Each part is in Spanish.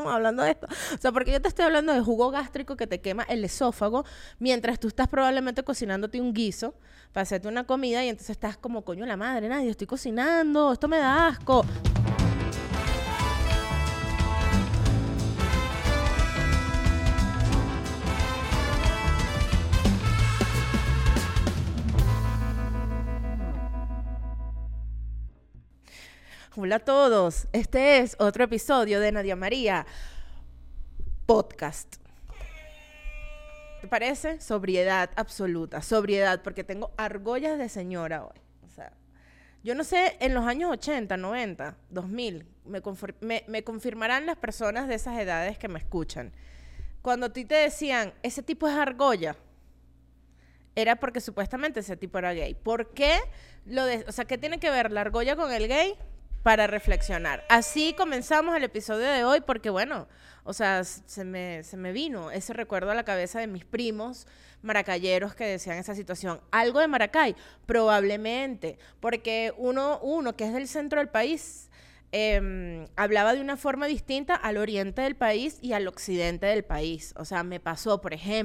estamos hablando de esto? O sea, porque yo te estoy hablando de jugo gástrico que te quema el esófago mientras tú estás probablemente cocinándote un guiso para hacerte una comida y entonces estás como, coño la madre, nadie, estoy cocinando, esto me da asco. Hola a todos, este es otro episodio de Nadia María Podcast. ¿Te parece? Sobriedad absoluta, sobriedad, porque tengo argollas de señora hoy. O sea, yo no sé, en los años 80, 90, 2000, me confirmarán las personas de esas edades que me escuchan. Cuando a ti te decían, ese tipo es argolla, era porque supuestamente ese tipo era gay. ¿Por qué? O sea, ¿qué tiene que ver la argolla con el gay? Para reflexionar. Así comenzamos el episodio de hoy porque, bueno, o sea, se me vino ese recuerdo a la cabeza de mis primos maracayeros que decían esa situación. ¿Algo de Maracay? Probablemente, porque uno que es del centro del país hablaba de una forma distinta al oriente del país y al occidente del país. O sea, me pasó,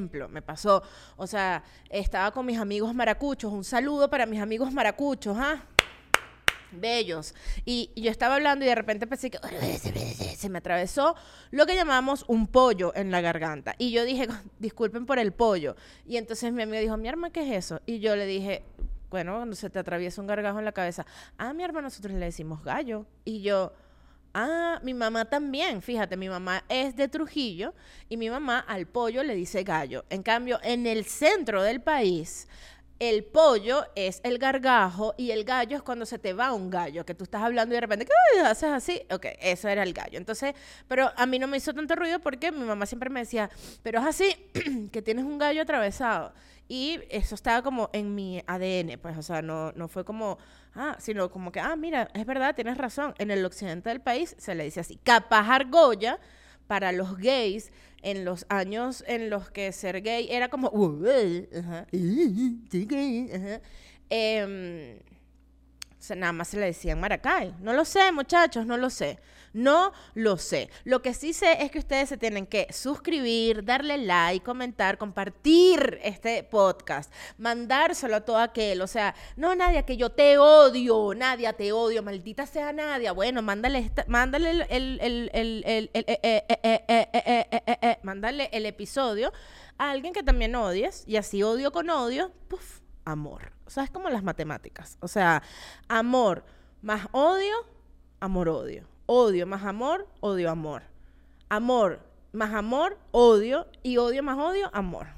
o sea, estaba con mis amigos maracuchos, un saludo para mis amigos maracuchos, ¿ah? Bellos. Y yo estaba hablando y de repente pensé que se me atravesó lo que llamamos un pollo en la garganta. Y yo dije, disculpen por el pollo. Y entonces mi amigo dijo, mi hermana, ¿qué es eso? Y yo le dije, bueno, cuando se te atraviesa un gargajo en la cabeza. Ah, mi hermana, nosotros le decimos gallo. Y yo, mi mamá también. Fíjate, mi mamá es de Trujillo y mi mamá al pollo le dice gallo. En cambio, en el centro del país, el pollo es el gargajo y el gallo es cuando se te va un gallo, que tú estás hablando y de repente, ¿qué haces así? Ok, eso era el gallo. Entonces, pero a mí no me hizo tanto ruido porque mi mamá siempre me decía, pero es así, que tienes un gallo atravesado. Y eso estaba como en mi ADN, pues, o sea, no fue como, sino como que, mira, es verdad, tienes razón. En el occidente del país se le dice así. Capaz argolla para los gays en los años en los que ser gay era como o sea, nada más se le decían Maracay. No lo sé, muchachos, no lo sé. Lo que sí sé es que ustedes se tienen que suscribir, darle like, comentar, compartir este podcast, mandárselo a todo aquel. O sea, no, Nadia, que yo te odio, Nadia, te odio, maldita sea Nadia. Bueno, mándale mándale el episodio a alguien que también odies y así odio con odio, ¡puf! Amor. O sea, es como las matemáticas. O sea, amor más odio, amor, odio. Odio más amor, odio, amor. Amor más amor, odio. Y odio más odio, amor.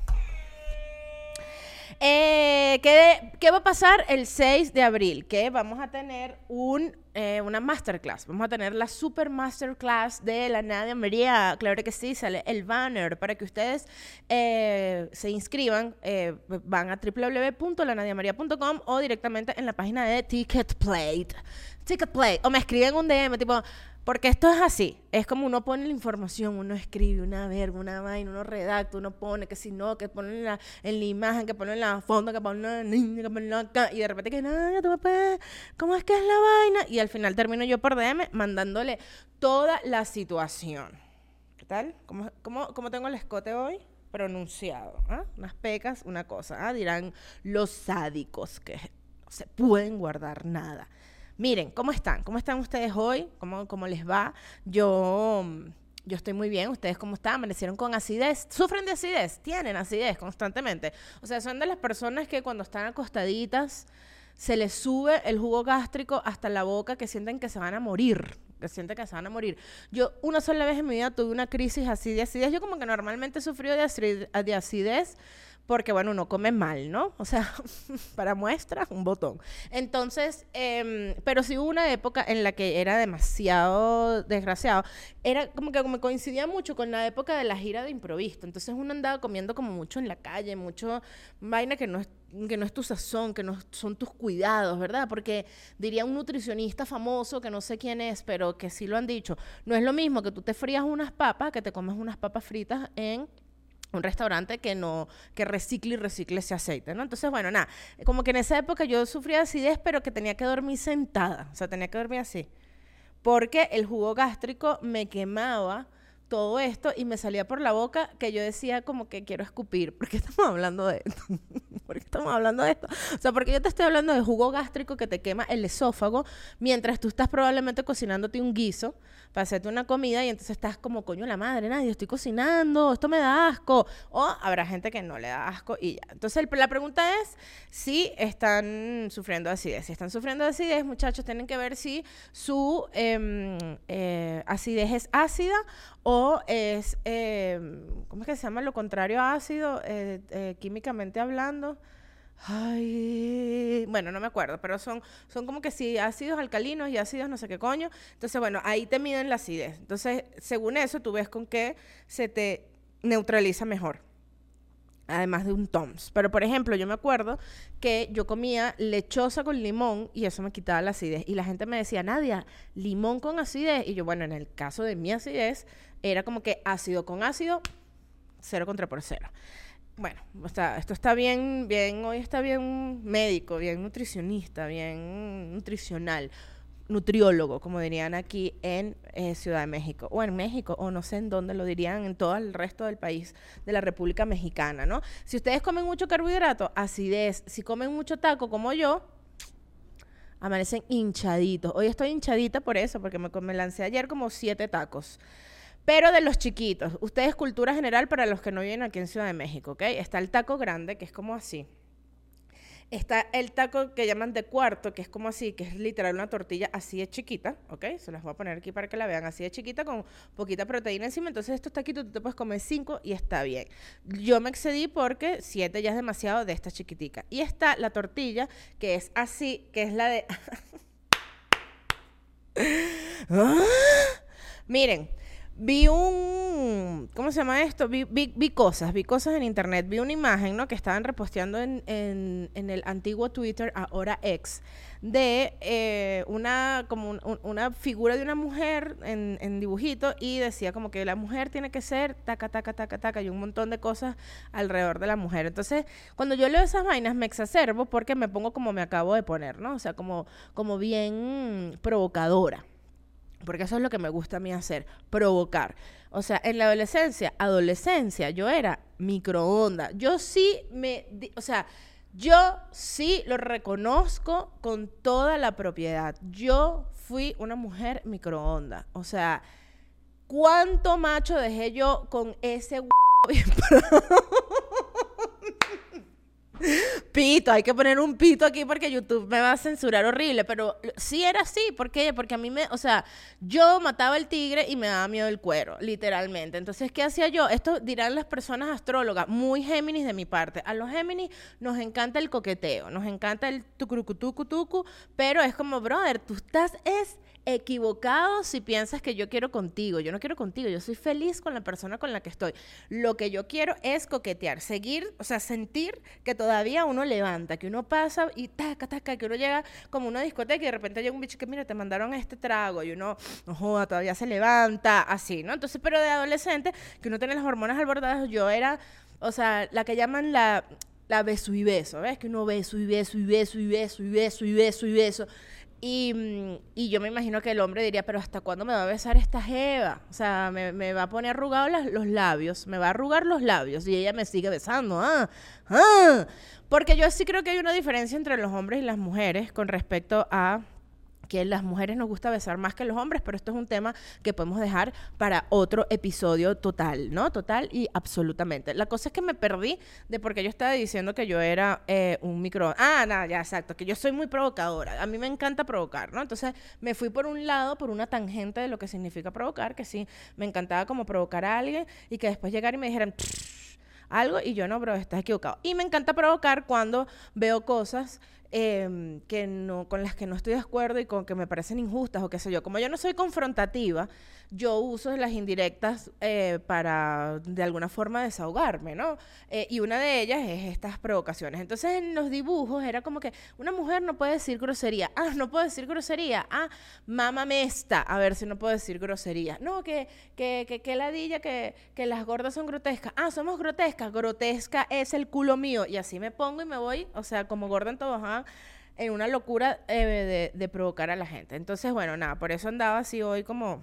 ¿Qué va a pasar el 6 de abril? Que vamos a tener una masterclass. Vamos a tener la super masterclass de la Nadia María. Claro que sí, sale el banner para que ustedes se inscriban. Van a www.lanadiamaria.com o directamente en la página de Ticketplate. O me escriben un DM tipo... Porque esto es así, es como uno pone la información, uno escribe una verga, una vaina, uno redacta, uno pone que si no, que pone en la imagen, que pone en la foto, que pone en la niña, que pone en la... Y de repente que nada, tu papá, ¿cómo es que es la vaina? Y al final termino yo por DM mandándole toda la situación. ¿Qué tal? ¿Cómo tengo el escote hoy? Pronunciado. Unas pecas, una cosa. Dirán los sádicos que no se pueden guardar nada. Miren, ¿cómo están? ¿Cómo están ustedes hoy? ¿Cómo les va? Yo estoy muy bien. ¿Ustedes cómo están? ¿Amanecieron con acidez? ¿Sufren de acidez? ¿Tienen acidez constantemente? O sea, son de las personas que cuando están acostaditas se les sube el jugo gástrico hasta la boca, que sienten que se van a morir. Yo una sola vez en mi vida tuve una crisis así de acidez. Yo como que normalmente he sufrido de acidez porque, bueno, uno come mal, ¿no? O sea, para muestra, un botón. Entonces, pero sí hubo una época en la que era demasiado desgraciado. Era como que me coincidía mucho con la época de la gira de Improvisto. Entonces uno andaba comiendo como mucho en la calle, mucho vaina que no es tu sazón, que no son tus cuidados, ¿verdad? Porque diría un nutricionista famoso, que no sé quién es, pero que sí lo han dicho, no es lo mismo que tú te frías unas papas, que te comes unas papas fritas en un restaurante que recicle y recicle ese aceite, ¿no? Entonces, bueno, nada, como que en esa época yo sufría de acidez, pero que tenía que dormir sentada, o sea, tenía que dormir así, porque el jugo gástrico me quemaba todo esto y me salía por la boca que yo decía como que quiero escupir. ¿Por qué estamos hablando de esto? ¿Por qué estamos hablando de esto? O sea, porque yo te estoy hablando de jugo gástrico que te quema el esófago mientras tú estás probablemente cocinándote un guiso para hacerte una comida y entonces estás como, coño la madre, nadie, estoy cocinando, esto me da asco. O habrá gente que no le da asco y ya. Entonces la pregunta es si están sufriendo de acidez. Si están sufriendo de acidez, muchachos, tienen que ver si su acidez es ácida o es, ¿cómo es que se llama lo contrario a ácido? Químicamente hablando. Ay, bueno, no me acuerdo, pero son como que sí, ácidos alcalinos y ácidos no sé qué coño. Entonces, bueno, ahí te miden la acidez. Entonces, según eso, tú ves con qué se te neutraliza mejor. Además de un Tums. Pero, por ejemplo, yo me acuerdo que yo comía lechosa con limón y eso me quitaba la acidez. Y la gente me decía, Nadia, limón con acidez. Y yo, bueno, en el caso de mi acidez, era como que ácido con ácido, 0 contra por 0. Bueno, o sea, esto está bien, hoy está bien médico, bien nutricionista, bien nutricional, nutriólogo, como dirían aquí en Ciudad de México, o en México, o no sé en dónde lo dirían en todo el resto del país de la República Mexicana, ¿no? Si ustedes comen mucho carbohidrato, acidez. Si comen mucho taco, como yo, amanecen hinchaditos. Hoy estoy hinchadita por eso, porque me lancé ayer como 7 tacos. Pero de los chiquitos, ustedes cultura general para los que no viven aquí en Ciudad de México, ¿ok? Está el taco grande, que es como así. Está el taco que llaman de cuarto, que es como así, que es literal una tortilla así de chiquita, ¿ok? Se las voy a poner aquí para que la vean, así de chiquita con poquita proteína encima. Entonces estos taquitos tú te puedes comer 5 y está bien. Yo me excedí porque 7 ya es demasiado de esta chiquitica. Y está la tortilla, que es así, que es la de... Miren, vi ¿cómo se llama esto? Vi cosas en internet. Vi una imagen, ¿no? Que estaban reposteando en el antiguo Twitter, ahora X, de una figura de una mujer en dibujito y decía como que la mujer tiene que ser taca, taca, taca, taca y un montón de cosas alrededor de la mujer. Entonces, cuando yo leo esas vainas me exacerbo porque me pongo como me acabo de poner, ¿no? O sea, como bien provocadora. Porque eso es lo que me gusta a mí hacer, provocar. O sea, en la adolescencia, yo era microondas. Yo sí lo reconozco con toda la propiedad. Yo fui una mujer microondas. O sea, ¿cuánto macho dejé yo con ese pito? Hay que poner un pito aquí porque YouTube me va a censurar horrible, pero sí era así. ¿Por qué? Porque a mí yo mataba el tigre y me daba miedo el cuero, literalmente. Entonces, ¿qué hacía yo? Esto dirán las personas astrólogas, muy Géminis de mi parte. A los Géminis nos encanta el coqueteo, nos encanta el tucurucutucutucu, pero es como, brother, tú estás equivocado si piensas que yo quiero contigo. Yo no quiero contigo, yo soy feliz con la persona con la que estoy. Lo que yo quiero es coquetear, seguir, o sea, sentir que todavía uno levanta, que uno pasa y taca, taca, que uno llega como a una discoteca y de repente llega un bicho que mira, te mandaron este trago y uno, no joda, todavía se levanta, así, ¿no? Entonces, pero de adolescente, que uno tiene las hormonas alborotadas, yo era, o sea, la que llaman la beso y beso, ¿ves? Que uno beso y beso y beso y beso y beso y beso y beso. Y yo me imagino que el hombre diría, pero ¿hasta cuándo me va a besar esta jeva? O sea, me va a poner arrugados los labios, me va a arrugar los labios y ella me sigue besando. Porque yo sí creo que hay una diferencia entre los hombres y las mujeres con respecto a que las mujeres nos gusta besar más que los hombres, pero esto es un tema que podemos dejar para otro episodio total, ¿no? Total y absolutamente. La cosa es que me perdí de por qué yo estaba diciendo que yo era un micro... nada, ya, exacto, que yo soy muy provocadora. A mí me encanta provocar, ¿no? Entonces me fui por un lado, por una tangente de lo que significa provocar, que sí, me encantaba como provocar a alguien y que después llegar y me dijeran... algo y yo no, bro, estás equivocado. Y me encanta provocar cuando veo cosas con las que no estoy de acuerdo y con que me parecen injustas o qué sé yo. Como yo no soy confrontativa, yo uso las indirectas para de alguna forma desahogarme, ¿no? Y una de ellas es estas provocaciones. Entonces en los dibujos era como que una mujer no puede decir grosería. No puedo decir grosería. Mámame esta, a ver si no puedo decir grosería. No, que ladilla, que las gordas son grotescas. Somos grotescas. Grotesca es el culo mío. Y así me pongo y me voy, o sea, como gorda en tobogán, en una locura de provocar a la gente. Entonces, bueno, nada, por eso andaba así hoy como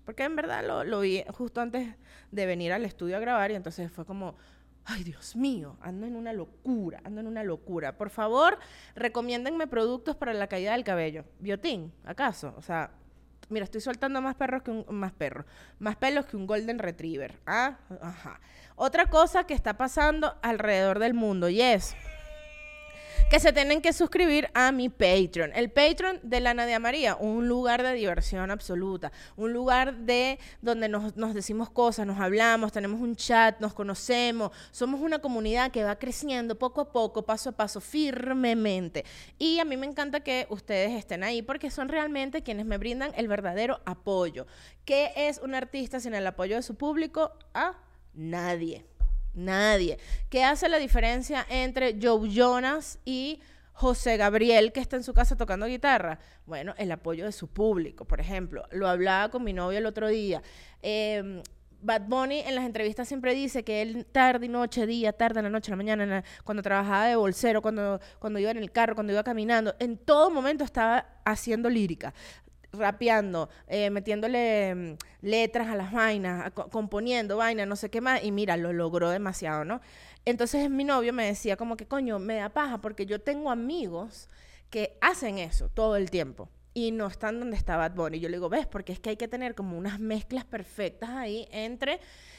porque en verdad lo vi justo antes de venir al estudio a grabar y entonces fue como, ay, Dios mío, ando en una locura. Por favor, recomiéndenme productos para la caída del cabello. Biotín, ¿acaso? O sea, mira, estoy soltando más pelos que un Golden Retriever. ¿Ah? Ajá. Otra cosa que está pasando alrededor del mundo y es que se tienen que suscribir a mi Patreon. El Patreon de la Nadia María, un lugar de diversión absoluta, un lugar de donde nos decimos cosas, nos hablamos, tenemos un chat, nos conocemos, somos una comunidad que va creciendo poco a poco, paso a paso, firmemente. Y a mí me encanta que ustedes estén ahí porque son realmente quienes me brindan el verdadero apoyo. ¿Qué es un artista sin el apoyo de su público? Nadie. ¿Qué hace la diferencia entre Joe Jonas y José Gabriel, que está en su casa tocando guitarra? Bueno, el apoyo de su público, por ejemplo. Lo hablaba con mi novio el otro día. Bad Bunny en las entrevistas siempre dice que él tarde y noche, día, tarde, en la noche, en la mañana, cuando trabajaba de bolsero, cuando iba en el carro, cuando iba caminando, en todo momento estaba haciendo lírica, rapeando, metiéndole letras a las vainas, componiendo vainas, no sé qué más, y mira, lo logró demasiado, ¿no? Entonces mi novio me decía como que, coño, me da paja porque yo tengo amigos que hacen eso todo el tiempo y no están donde está Bad Bunny. Yo le digo, ¿ves? Porque es que hay que tener como unas mezclas perfectas ahí entre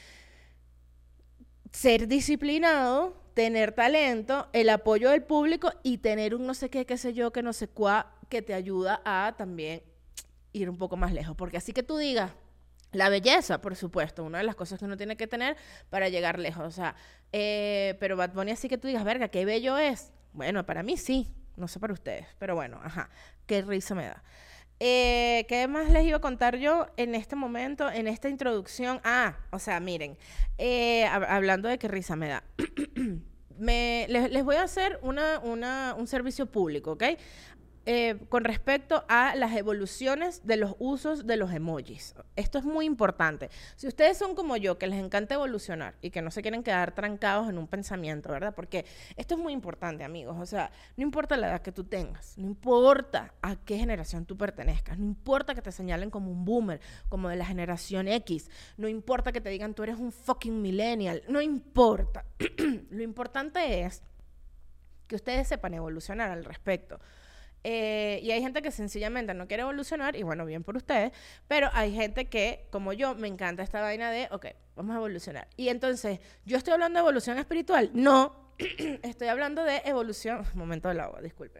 ser disciplinado, tener talento, el apoyo del público y tener un no sé qué, qué sé yo, que no sé cuá, que te ayuda a también ir un poco más lejos, porque así que tú digas, la belleza, por supuesto, una de las cosas que uno tiene que tener para llegar lejos, o sea, pero Bad Bunny así que tú digas, verga, qué bello es, bueno, para mí sí, no sé para ustedes, pero bueno, ajá, qué risa me da. ¿Qué más les iba a contar yo en este momento, en esta introducción? O sea, miren, hablando de qué risa me da, les voy a hacer un servicio público, ¿ok? Con respecto a las evoluciones de los usos de los emojis. Esto es muy importante. Si ustedes son como yo, que les encanta evolucionar y que no se quieren quedar trancados en un pensamiento, ¿verdad? Porque esto es muy importante, amigos. O sea, no importa la edad que tú tengas, no importa a qué generación tú pertenezcas, no importa que te señalen como un boomer, como de la generación X, no importa que te digan tú eres un fucking millennial, no importa. Lo importante es que ustedes sepan evolucionar al respecto. Y hay gente que sencillamente no quiere evolucionar, y bueno, bien por ustedes, pero hay gente que, como yo, me encanta esta vaina de, ok, vamos a evolucionar. Y entonces, ¿yo estoy hablando de evolución espiritual? No, estoy hablando de evolución... Momento del agua, disculpen.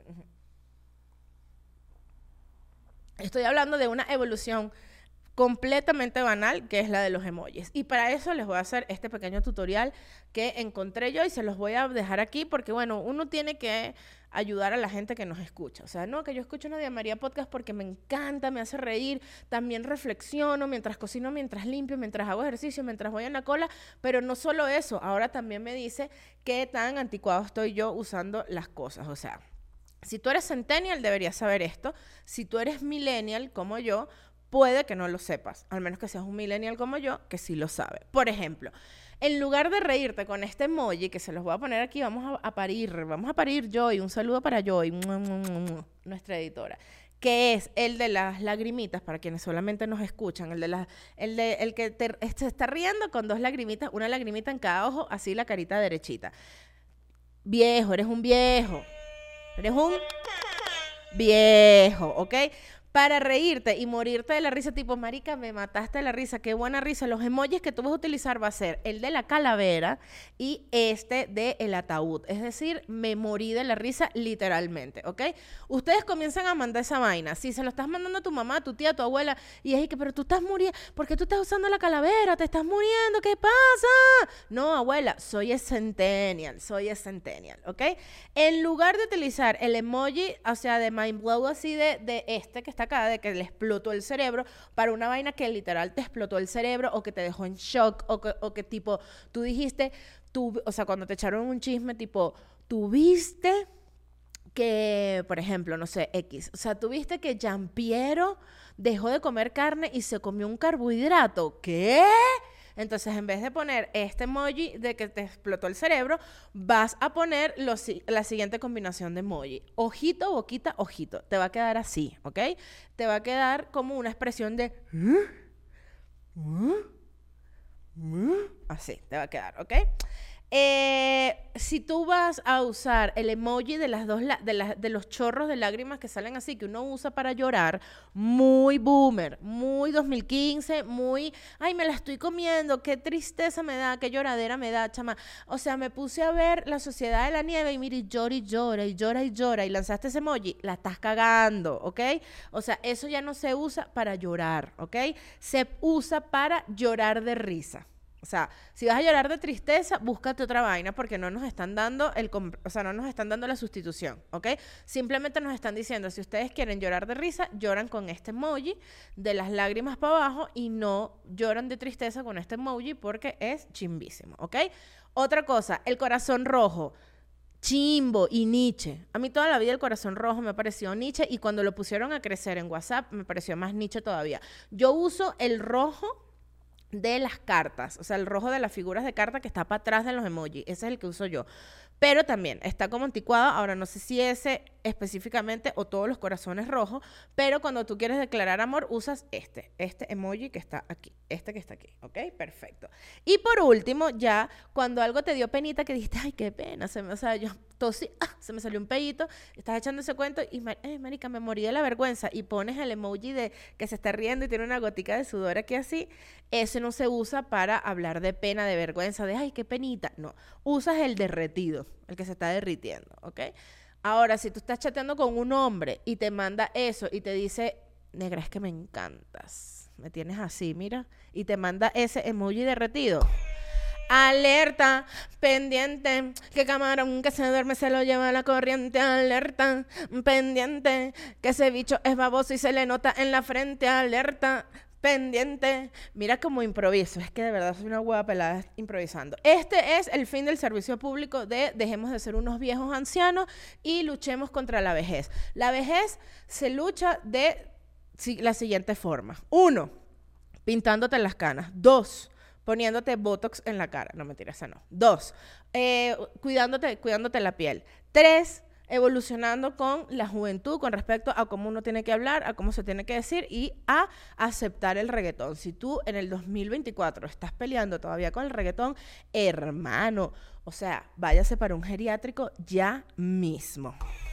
Estoy hablando de una evolución completamente banal, que es la de los emojis. Y para eso les voy a hacer este pequeño tutorial que encontré yo y se los voy a dejar aquí porque, bueno, uno tiene que ayudar a la gente que nos escucha. O sea, no, que yo escucho Nadia María Podcast porque me encanta, me hace reír, también reflexiono mientras cocino, mientras limpio, mientras hago ejercicio, mientras voy en la cola, pero no solo eso, ahora también me dice qué tan anticuado estoy yo usando las cosas. O sea, si tú eres centennial deberías saber esto, si tú eres millennial como yo, puede que no lo sepas, al menos que seas un millennial como yo, que sí lo sabe. Por ejemplo, en lugar de reírte con este emoji, que se los voy a poner aquí, vamos a parir Joy, un saludo para Joy, nuestra editora, que es el de las lagrimitas, para quienes solamente nos escuchan, el que se está riendo con dos lagrimitas, una lagrimita en cada ojo, así la carita derechita. Viejo, eres un viejo, ¿ok? Para reírte y morirte de la risa, tipo, marica, me mataste de la risa, qué buena risa. Los emojis que tú vas a utilizar va a ser el de la calavera y este de el ataúd. Es decir, me morí de la risa literalmente, ¿ok? Ustedes comienzan a mandar esa vaina. Si se lo estás mandando a tu mamá, a tu tía, a tu abuela, y es que, pero tú estás muriendo, ¿por qué tú estás usando la calavera? ¿Te estás muriendo? ¿Qué pasa? No, abuela, soy centennial, ¿ok? En lugar de utilizar el emoji, o sea, de mind blow así de este que está acá, de que le explotó el cerebro, para una vaina que literal te explotó el cerebro o que te dejó en shock o que tipo, tú dijiste, o sea, cuando te echaron un chisme, tipo, tuviste que, por ejemplo, no sé, X, o sea, tuviste que Giampiero dejó de comer carne y se comió un carbohidrato. ¿Qué? Entonces, en vez de poner este emoji de que te explotó el cerebro, vas a poner la siguiente combinación de emoji. Ojito, boquita, ojito. Te va a quedar así, ¿ok? Te va a quedar como una expresión de... Así te va a quedar, ¿ok? Si tú vas a usar el emoji de de los chorros de lágrimas que salen así, que uno usa para llorar, muy boomer, muy 2015, muy, ay, me la estoy comiendo, qué tristeza me da, qué lloradera me da, chama. O sea, me puse a ver La Sociedad de la Nieve y mire, llora y llora y llora y llora y lanzaste ese emoji, la estás cagando, ¿ok? O sea, eso ya no se usa para llorar, ¿ok? Se usa para llorar de risa. O sea, si vas a llorar de tristeza, búscate otra vaina porque no nos están dando no nos están dando la sustitución, ¿ok? Simplemente nos están diciendo, si ustedes quieren llorar de risa, lloran con este emoji de las lágrimas para abajo y no lloran de tristeza con este emoji porque es chimbísimo, ¿ok? Otra cosa, el corazón rojo. Chimbo y Nietzsche. A mí toda la vida el corazón rojo me pareció Nietzsche y cuando lo pusieron a crecer en WhatsApp me pareció más Nietzsche todavía. Yo uso el rojo de las cartas, o sea, el rojo de las figuras de carta que está para atrás de los emojis, ese es el que uso yo, pero también está como anticuado, ahora no sé si ese específicamente o todos los corazones rojos, pero cuando tú quieres declarar amor usas este emoji que está aquí, este que está aquí, ¿ok? Perfecto. Y por último, ya cuando algo te dio penita que dijiste, ay, qué pena, o sea, yo tosí, se me salió un pedito, estás echando ese cuento y, marica, me morí de la vergüenza y pones el emoji de que se está riendo y tiene una gotica de sudor aquí así, ese no se usa para hablar de pena, de vergüenza, de, ay, qué penita, no, usas el derretido, el que se está derritiendo, ¿ok? Ahora, si tú estás chateando con un hombre y te manda eso y te dice, negra, es que me encantas, me tienes así, mira, y te manda ese emoji derretido, alerta, pendiente, que camarón que se duerme se lo lleva a la corriente, alerta, pendiente, que ese bicho es baboso y se le nota en la frente, alerta, pendiente. Mira cómo improviso, es que de verdad soy una hueá pelada improvisando. Este es el fin del servicio público de dejemos de ser unos viejos ancianos y luchemos contra la vejez. La vejez se lucha de la siguiente forma. 1, pintándote las canas. 2, poniéndote botox en la cara. No, mentira, esa no. 2, cuidándote la piel. 3, evolucionando con la juventud con respecto a cómo uno tiene que hablar, a cómo se tiene que decir y a aceptar el reggaetón. Si tú en el 2024 estás peleando todavía con el reggaetón, hermano, o sea, váyase para un geriátrico ya mismo.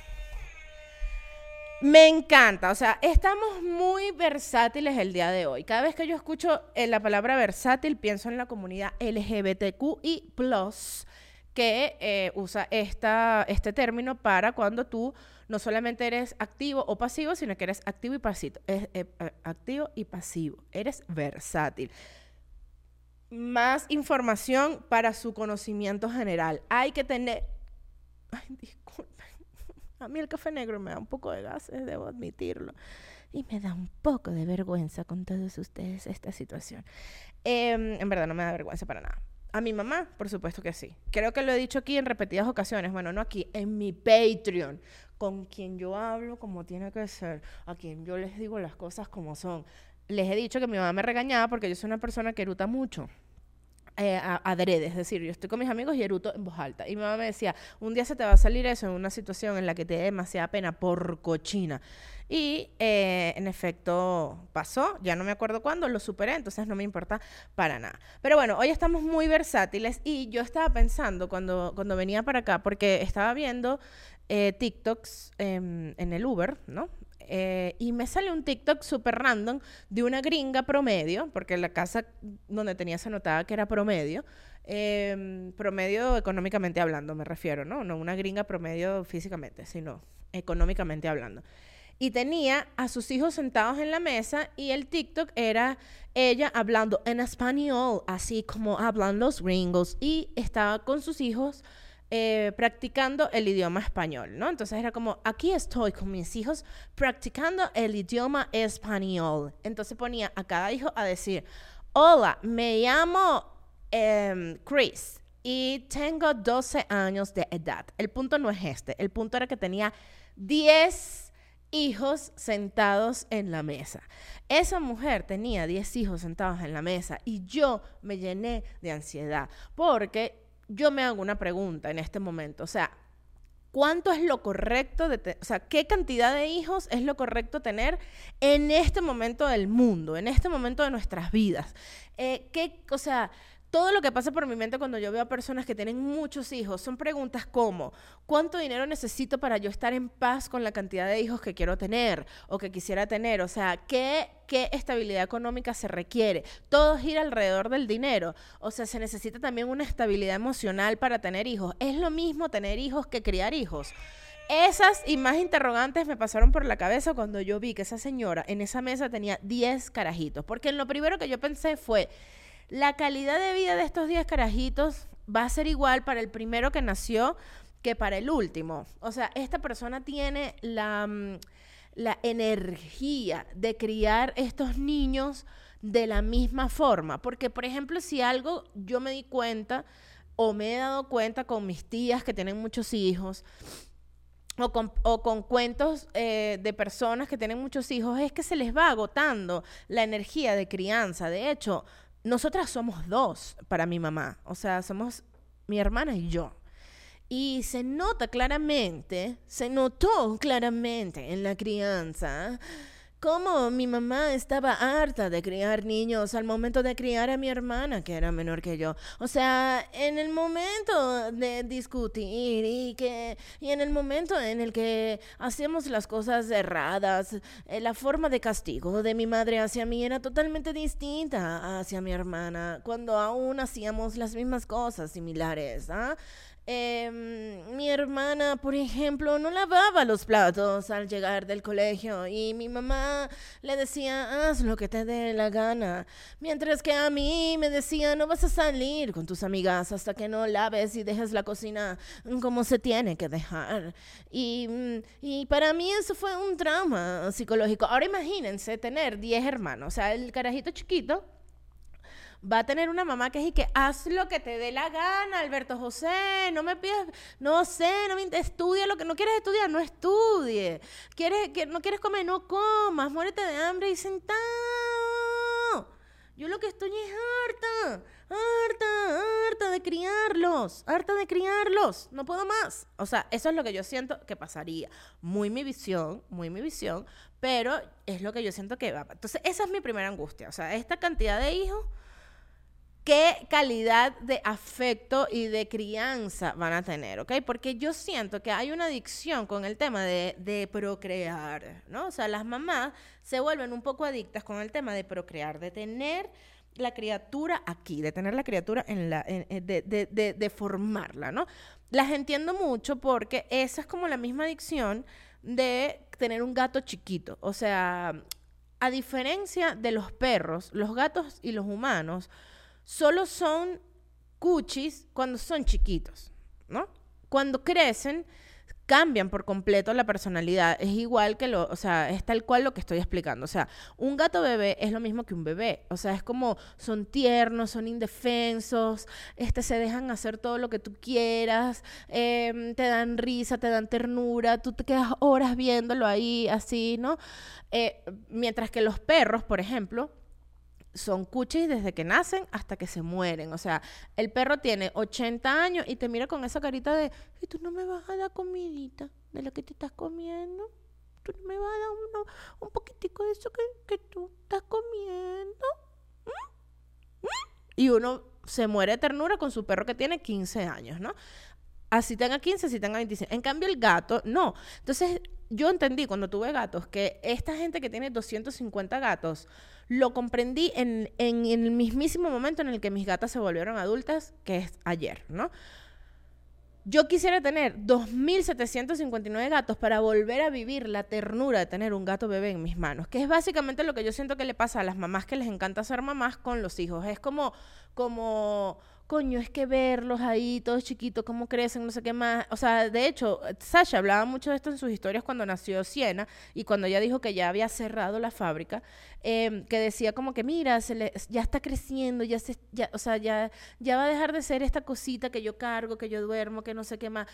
Me encanta, o sea, estamos muy versátiles el día de hoy. Cada vez que yo escucho la palabra versátil, pienso en la comunidad LGBTQI+, que usa este término para cuando tú no solamente eres activo o pasivo, sino que eres activo y pasivo. Activo y pasivo. Eres versátil. Más información para su conocimiento general. Hay que tener... Ay, disculpen. A mí el café negro me da un poco de gases, debo admitirlo. Y me da un poco de vergüenza con todos ustedes esta situación. En verdad no me da vergüenza para nada. A mi mamá, por supuesto que sí. Creo que lo he dicho aquí en repetidas ocasiones. Bueno, no aquí, en mi Patreon. Con quien yo hablo como tiene que ser. A quien yo les digo las cosas como son. Les he dicho que mi mamá me regañaba porque yo soy una persona que eruta mucho. Adrede, es decir, yo estoy con mis amigos y eruto en voz alta. Y mi mamá me decía, un día se te va a salir eso en una situación en la que te dé demasiada pena por cochina. Y en efecto pasó, ya no me acuerdo cuándo, lo superé, entonces no me importa para nada. Pero bueno, hoy estamos muy versátiles y yo estaba pensando cuando venía para acá, porque estaba viendo TikToks en el Uber, ¿no? Y me sale un TikTok súper random de una gringa promedio, porque la casa donde tenía se notaba que era promedio, promedio económicamente hablando me refiero, ¿no? No una gringa promedio físicamente, sino económicamente hablando. Y tenía a sus hijos sentados en la mesa y el TikTok era ella hablando en español, así como hablan los gringos, y estaba con sus hijos practicando el idioma español, ¿no? Entonces era como, aquí estoy con mis hijos practicando el idioma español. Entonces ponía a cada hijo a decir, hola, me llamo Chris y tengo 12 años de edad. El punto no es este, el punto era que tenía 10 hijos sentados en la mesa. Esa mujer tenía 10 hijos sentados en la mesa y yo me llené de ansiedad porque yo me hago una pregunta en este momento, o sea, ¿cuánto es lo correcto o sea, qué cantidad de hijos es lo correcto tener en este momento del mundo, en este momento de nuestras vidas? O sea, todo lo que pasa por mi mente cuando yo veo a personas que tienen muchos hijos son preguntas como, ¿cuánto dinero necesito para yo estar en paz con la cantidad de hijos que quiero tener o que quisiera tener? O sea, ¿qué estabilidad económica se requiere? Todo gira alrededor del dinero. O sea, se necesita también una estabilidad emocional para tener hijos. ¿Es lo mismo tener hijos que criar hijos? Esas y más interrogantes me pasaron por la cabeza cuando yo vi que esa señora en esa mesa tenía 10 carajitos. Porque lo primero que yo pensé fue, la calidad de vida de estos 10 carajitos va a ser igual para el primero que nació que para el último. O sea, esta persona tiene la energía de criar estos niños de la misma forma. Porque, por ejemplo, si algo yo me di cuenta o me he dado cuenta con mis tías que tienen muchos hijos, o con cuentos de personas que tienen muchos hijos, es que se les va agotando la energía de crianza. De hecho, nosotras somos 2 para mi mamá. O sea, somos mi hermana y yo. Y se notó claramente en la crianza cómo mi mamá estaba harta de criar niños al momento de criar a mi hermana, que era menor que yo. O sea, en el momento de discutir y en el momento en el que hacíamos las cosas erradas, la forma de castigo de mi madre hacia mí era totalmente distinta hacia mi hermana, cuando aún hacíamos las mismas cosas similares, ¿ah? Mi hermana, por ejemplo, no lavaba los platos al llegar del colegio y mi mamá le decía, haz lo que te dé la gana, mientras que a mí me decía, no vas a salir con tus amigas hasta que no laves y dejes la cocina como se tiene que dejar. Y para mí eso fue un trauma psicológico. Ahora imagínense tener 10 hermanos, o sea, el carajito chiquito va a tener una mamá que es y que haz lo que te dé la gana, Alberto José, no me pidas, no sé, estudia lo que no quieres estudiar, no estudie. No quieres comer, no comas, muérete de hambre y sentado. Yo lo que estoy es harta de criarlos, no puedo más. O sea, eso es lo que yo siento que pasaría. Muy mi visión, pero es lo que yo siento que va. Entonces, esa es mi primera angustia. O sea, esta cantidad de hijos, ¿qué calidad de afecto y de crianza van a tener? ¿Ok? Porque yo siento que hay una adicción con el tema de procrear, ¿no? O sea, las mamás se vuelven un poco adictas con el tema de procrear, de tener la criatura aquí, de tener la criatura de formarla, ¿no? Las entiendo mucho porque esa es como la misma adicción de tener un gato chiquito. O sea, a diferencia de los perros, los gatos y los humanos solo son cuchis cuando son chiquitos, ¿no? Cuando crecen, cambian por completo la personalidad. Es igual que o sea, es tal cual lo que estoy explicando. O sea, un gato bebé es lo mismo que un bebé. O sea, es como, son tiernos, son indefensos, se dejan hacer todo lo que tú quieras, te dan risa, te dan ternura, tú te quedas horas viéndolo ahí, así, ¿no? Mientras que los perros, por ejemplo, son cuchis desde que nacen hasta que se mueren. O sea, el perro tiene 80 años y te mira con esa carita de, ¿y tú no me vas a dar comidita de la que te estás comiendo? ¿Tú no me vas a dar un poquitico de eso que tú estás comiendo? Y uno se muere de ternura con su perro que tiene 15 años, ¿no? Así tenga 15, así tenga 25. En cambio, el gato, no. Entonces, yo entendí cuando tuve gatos que esta gente que tiene 250 gatos, lo comprendí en el mismísimo momento en el que mis gatas se volvieron adultas, que es ayer, ¿no? Yo quisiera tener 2.759 gatos para volver a vivir la ternura de tener un gato bebé en mis manos, que es básicamente lo que yo siento que le pasa a las mamás que les encanta ser mamás con los hijos. Es como coño, es que verlos ahí, todos chiquitos, cómo crecen, no sé qué más. O sea, de hecho, Sasha hablaba mucho de esto en sus historias cuando nació Siena y cuando ella dijo que ya había cerrado la fábrica, que decía como que, mira, ya está creciendo, o sea, ya va a dejar de ser esta cosita que yo cargo, que yo duermo, que no sé qué más.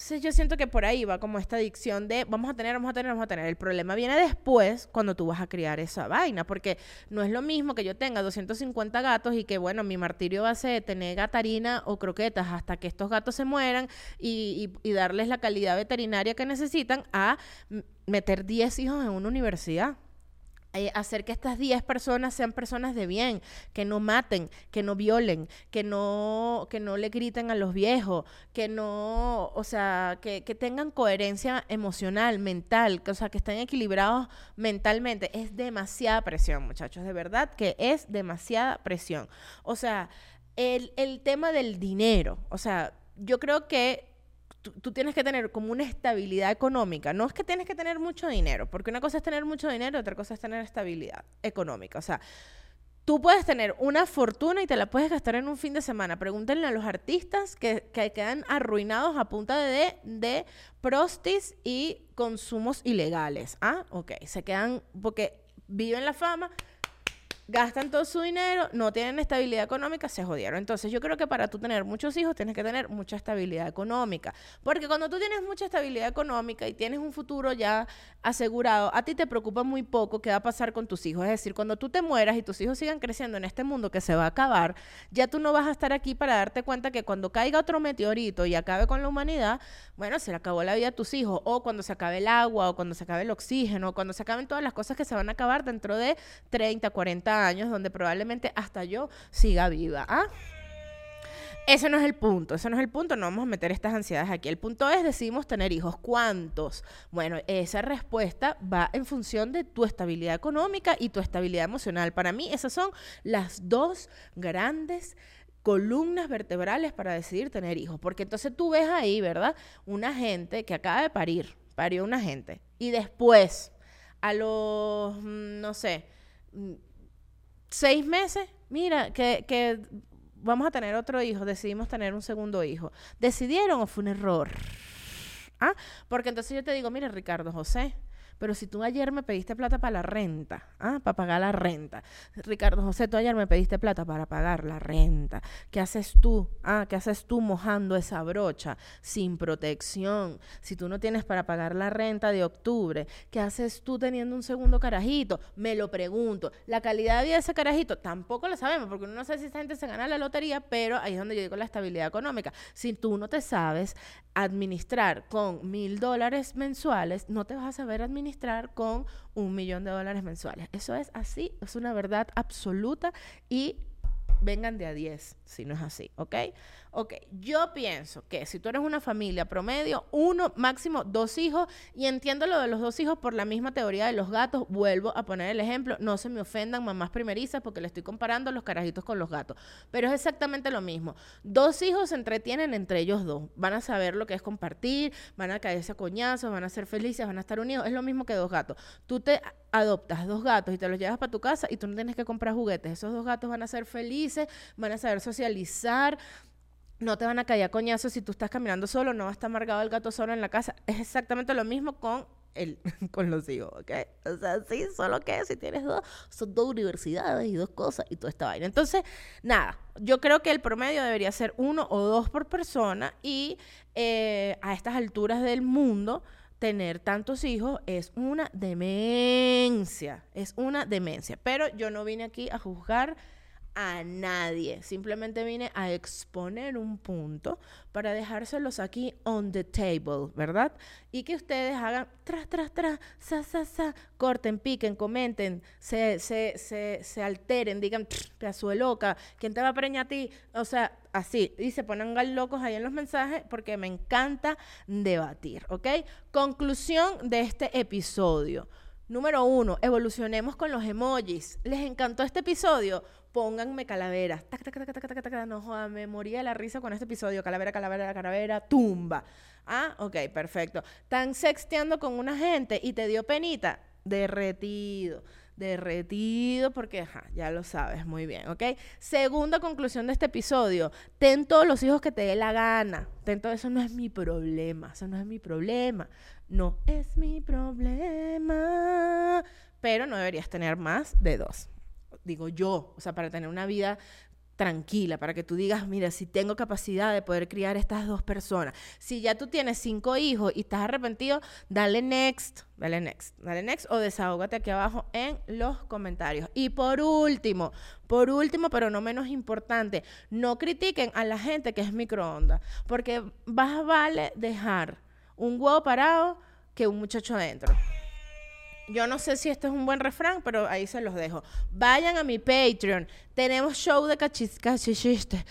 Entonces yo siento que por ahí va como esta adicción de vamos a tener, vamos a tener, vamos a tener. El problema viene después cuando tú vas a criar esa vaina, porque no es lo mismo que yo tenga 250 gatos y que, bueno, mi martirio va a ser tener gatarina o croquetas hasta que estos gatos se mueran y darles la calidad veterinaria que necesitan a meter 10 hijos en una universidad. Hacer que estas 10 personas sean personas de bien, que no maten, que no violen, que no le griten a los viejos, que no, o sea, que tengan coherencia emocional, mental, que, o sea, que estén equilibrados mentalmente. Es demasiada presión, muchachos, de verdad que es demasiada presión. O sea, el tema del dinero, o sea, yo creo que tú tienes que tener como una estabilidad económica. No es que tienes que tener mucho dinero, porque una cosa es tener mucho dinero y otra cosa es tener estabilidad económica. O sea, tú puedes tener una fortuna y te la puedes gastar en un fin de semana. Pregúntenle a los artistas que quedan arruinados a punta de prostis y consumos ilegales. Ah, ok. Se quedan porque viven la fama, gastan todo su dinero, no tienen estabilidad económica, se jodieron. Entonces yo creo que para tú tener muchos hijos tienes que tener mucha estabilidad económica, porque cuando tú tienes mucha estabilidad económica y tienes un futuro ya asegurado, a ti te preocupa muy poco qué va a pasar con tus hijos. Es decir, cuando tú te mueras y tus hijos sigan creciendo en este mundo que se va a acabar, ya tú no vas a estar aquí para darte cuenta que cuando caiga otro meteorito y acabe con la humanidad, bueno, se le acabó la vida a tus hijos, o cuando se acabe el agua, o cuando se acabe el oxígeno, o cuando se acaben todas las cosas que se van a acabar dentro de 30, 40 años, donde probablemente hasta yo siga viva. ¿Ah? Ese no es el punto, no vamos a meter estas ansiedades aquí. El punto es, decidimos tener hijos. ¿Cuántos? Bueno, esa respuesta va en función de tu estabilidad económica y tu estabilidad emocional. Para mí, esas son las dos grandes columnas vertebrales para decidir tener hijos. Porque entonces tú ves ahí, ¿verdad? Una gente que acaba de parió una gente. Y después, a los, no sé, 6 meses, mira, que vamos a tener otro hijo, decidimos tener un segundo hijo. ¿Decidieron o fue un error? ¿Ah? Porque entonces yo te digo, mira, Ricardo José, pero si tú ayer me pediste plata para la renta, para pagar la renta. Ricardo José, tú ayer me pediste plata para pagar la renta. ¿Qué haces tú? ¿Qué haces tú mojando esa brocha sin protección? Si tú no tienes para pagar la renta de octubre, ¿qué haces tú teniendo un segundo carajito? Me lo pregunto. La calidad de vida de ese carajito tampoco lo sabemos, porque uno no sabe si esa gente se gana la lotería, pero ahí es donde yo digo la estabilidad económica. Si tú no te sabes administrar con $1,000 mensuales, no te vas a saber administrar con $1,000,000 mensuales. Eso es así, es una verdad absoluta y vengan de a 10 si no es así, ¿ok? Ok, yo pienso que si tú eres una familia promedio, 1, máximo 2 hijos, y entiendo lo de los 2 hijos por la misma teoría de los gatos, vuelvo a poner el ejemplo, no se me ofendan mamás primerizas porque le estoy comparando los carajitos con los gatos, pero es exactamente lo mismo. 2 hijos se entretienen entre ellos dos, van a saber lo que es compartir, van a caerse a coñazos, van a ser felices, van a estar unidos, es lo mismo que 2 gatos. Tú te adoptas 2 gatos y te los llevas para tu casa y tú no tienes que comprar juguetes, esos 2 gatos van a ser felices, van a saber socializar, no te van a caer a coñazos si tú estás caminando solo, no va a estar amargado el gato solo en la casa. Es exactamente lo mismo con los hijos, ¿ok? O sea, sí, solo que si tienes 2, son 2 universidades y 2 cosas y toda esta vaina. Entonces, nada, yo creo que el promedio debería ser 1 o 2 por persona y a estas alturas del mundo, tener tantos hijos es una demencia, Pero yo no vine aquí a juzgar a nadie, simplemente vine a exponer un punto para dejárselos aquí on the table, ¿verdad? Y que ustedes hagan sa, corten, piquen, comenten, se alteren, digan, pedazo de loca, ¿quién te va a preñar a ti? O sea, así, y se ponen locos ahí en los mensajes porque me encanta debatir, ¿ok? Conclusión de este episodio. Número 1, evolucionemos con los emojis. ¿Les encantó este episodio? Pónganme calaveras. No joda, me moría de la risa con este episodio. Calavera, tumba. Ok, perfecto. ¿Están sexteando con una gente y te dio penita? Derretido porque ya lo sabes muy bien, ¿ok? Segunda conclusión de este episodio, ten todos los hijos que te dé la gana. Eso no es mi problema, no es mi problema, pero no deberías tener más de 2, digo yo, o sea, para tener una vida tranquila, para que tú digas, mira, si tengo capacidad de poder criar estas 2 personas. Si ya tú tienes 5 hijos y estás arrepentido, dale next, o desahógate aquí abajo en los comentarios. Y por último, pero no menos importante, no critiquen a la gente que es microondas, porque más vale dejar un huevo parado que un muchacho adentro. Yo no sé si este es un buen refrán, pero ahí se los dejo. Vayan a mi Patreon. Tenemos show de cachichistes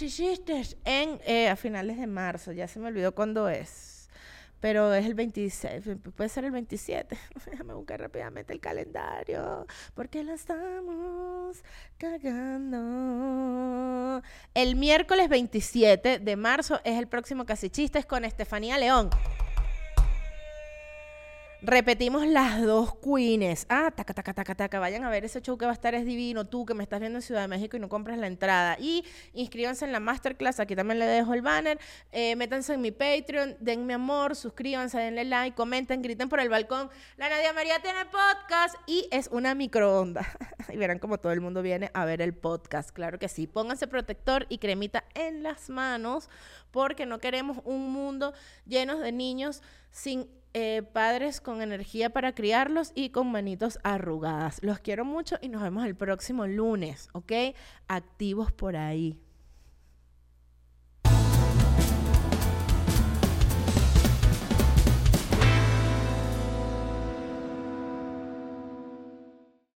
a finales de marzo. Ya se me olvidó cuándo es. Pero es el 26, puede ser el 27. Déjame buscar rápidamente el calendario, porque la estamos cagando. El miércoles 27 de marzo es el próximo Cachichistes con Estefanía León. Repetimos las 2 queens. Taca. Vayan a ver ese show que va a estar, es divino. Tú que me estás viendo en Ciudad de México y no compras la entrada. Y inscríbanse en la masterclass. Aquí también le dejo el banner. Métanse en mi Patreon. Denme amor. Suscríbanse, denle like, comenten, griten por el balcón. La Nadia María tiene podcast y es una microonda. Y verán como todo el mundo viene a ver el podcast. Claro que sí. Pónganse protector y cremita en las manos, porque no queremos un mundo lleno de niños sin padres con energía para criarlos y con manitos arrugadas. Los quiero mucho y nos vemos el próximo lunes, ¿ok? Activos por ahí.